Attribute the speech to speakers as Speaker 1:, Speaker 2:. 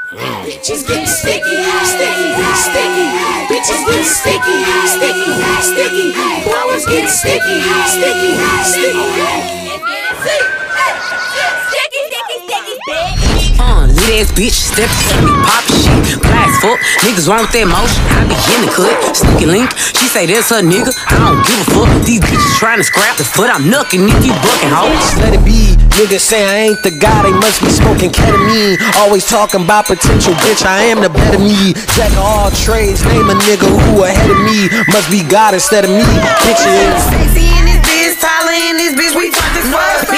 Speaker 1: Bitches get sticky, sticky, sticky. Bitches get sticky, sticky, sticky. Blowers get sticky, sticky, sticky. Sticky, sticky, sticky, bitch.
Speaker 2: Lit ass bitch, step to me, pop shit. Glass fuck, niggas want that motion. I be in the cut, sneaky link. She say that's her nigga, I don't give a fuck. These bitches trying to scrap the foot, I'm knucking if you bucking hoes.
Speaker 3: Let it be, niggas say I ain't the guy, they must be smoking ketamine. Always talking about potential, bitch, I am the better me. Jack of all trades, name a nigga who ahead of me. Must be God instead of me, bitch, it is.
Speaker 4: Sexy in this bitch, taller in this bitch, we talk this fuck.